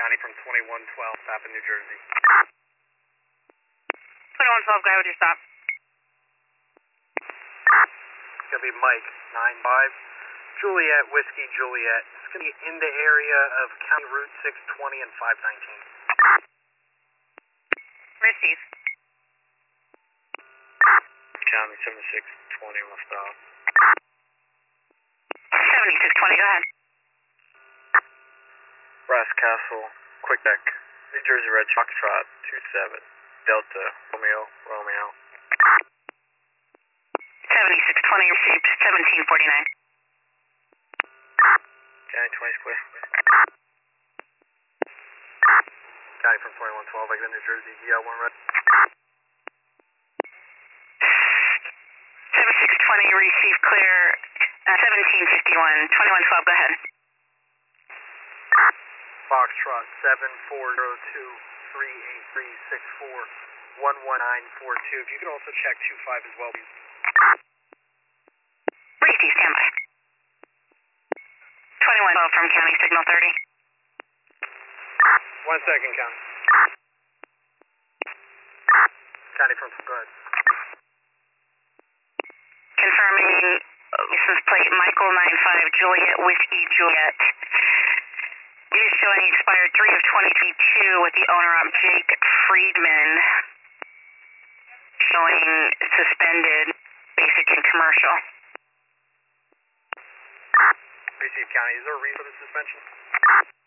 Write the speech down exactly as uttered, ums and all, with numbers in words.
County from twenty-one twelve, stop in New Jersey. twenty-one twelve, go ahead with your stop. It's going to be Mike, nine five, Juliet, Whiskey, Juliet. It's going to be in the area of County Route six twenty and five nineteen. Receive. County seventy-six twenty, we'll stop. seventy-six twenty, go ahead. Brass Castle, Quick Deck, New Jersey Red Foxtrot, two seven, Delta, Romeo, Romeo. seventy-six twenty, received, seventeen forty-nine. County twenty square. County from twenty-one twelve, exit New Jersey, D L one red. seventy-six twenty, receive clear, uh, seventeen fifty-one, twenty-one twelve, go ahead. Foxtrot, seven four zero two, three eight three six four, one one nine four two. If you could also check two five as well, please. Receive, standby. twenty-one twelve from County Signal thirty. One second, County. County from, go ahead. Confirming license plate Michael nine five, Juliet, Whiskey, Juliet. It is showing expired three of twenty twenty-two with the owner op Jake Friedman. Showing suspended, basic and commercial. Receive, County. Is there a reason for the suspension?